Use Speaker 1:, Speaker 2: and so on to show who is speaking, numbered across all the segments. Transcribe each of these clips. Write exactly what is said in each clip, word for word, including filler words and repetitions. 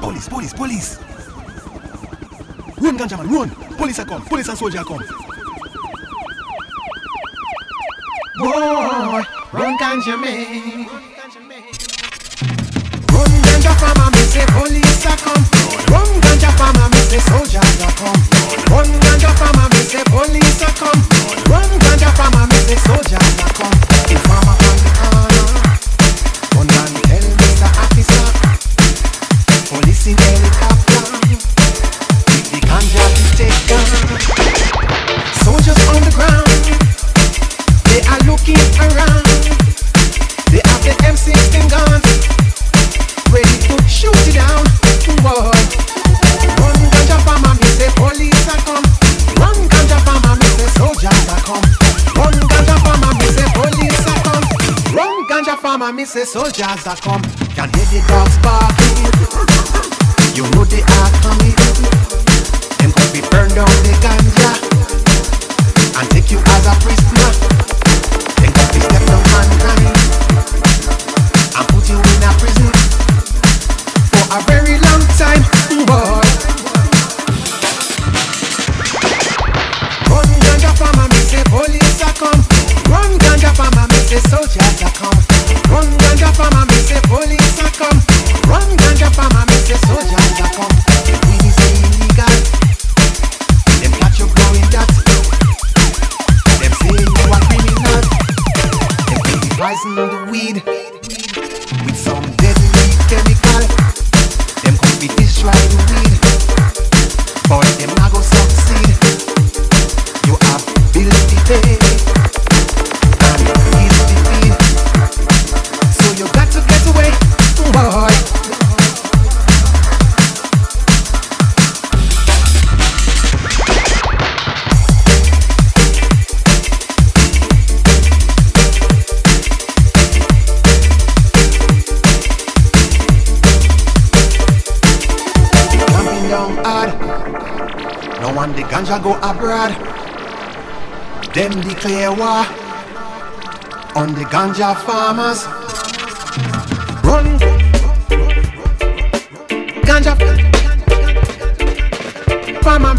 Speaker 1: Police, police, police. Run, ganja man, run. Police are come. Police and soldier are come.
Speaker 2: Boy, run ganja man. Run ganja farmer, me say police are come. Run ganja farmer, me say soldiers are come. Run ganja farmer, me say police are come. Run ganja farmer, me say soldiers are come. The farmer on the corner, run and tell Mister Officer. Police in helicopter, with the ganja to take down. Soldiers on the ground, they are looking around. They have the M sixteen guns, ready to shoot it down. Boy, run ganja farmer, me say police are come. Run ganja farmer, me say soldiers are come. Run ganja farmer, me say police are come. Run ganja farmer, me say soldiers are come. Can hear the dogs barking, you know they are coming. Them could be burned down the ganja and take you as a prisoner. Them could be step down mankind and put you in a prison for a very long time, boy. Run ganja farmer, me say police are come. Run ganja farmer, me say soldiers are come. Run ganja farmer, me say police are come. Run ganja farmer, me say soldiers are come. The weed is illegal, them catch you growing that. Them say you are criminal. Them take the poison of the weed with some deadly chemical. Them could be destroy the weed, but them not go succeed. You have bills to pay and bills to feed, so you got to get away, boy. Now when the ganja go abroad, them declare war on the ganja farmers. Run ganja farmer,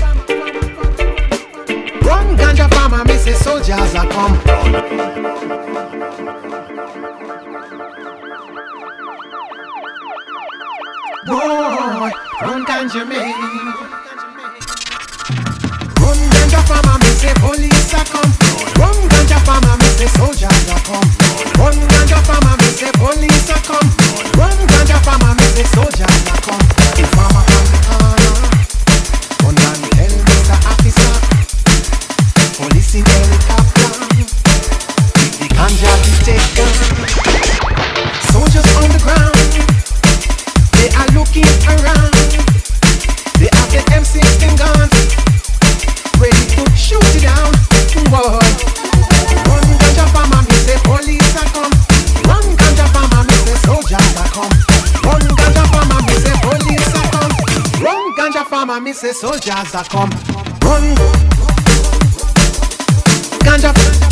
Speaker 2: run ganja farmer, me say soldiers are come. Boy, run ganja man. Run ganja farmer, me say police are come. Run ganja farmer, me say soldiers are come. Run ganja farmer, me say police are come. Run ganja farmer, me say soldiers are come. The farmer on the corner, run and tell Mister Officer. Police in helicopter, with the ganja to take down. Soldiers on the ground, they are looking around. They have the M sixteen guns, ready to shoot it down, boy. Run ganja farmer, me say police are come. Run ganja farmer, me say soldiers are come. Run ganja farmer, me say police are come. Run ganja farmer, me say soldiers are come. Run ganja.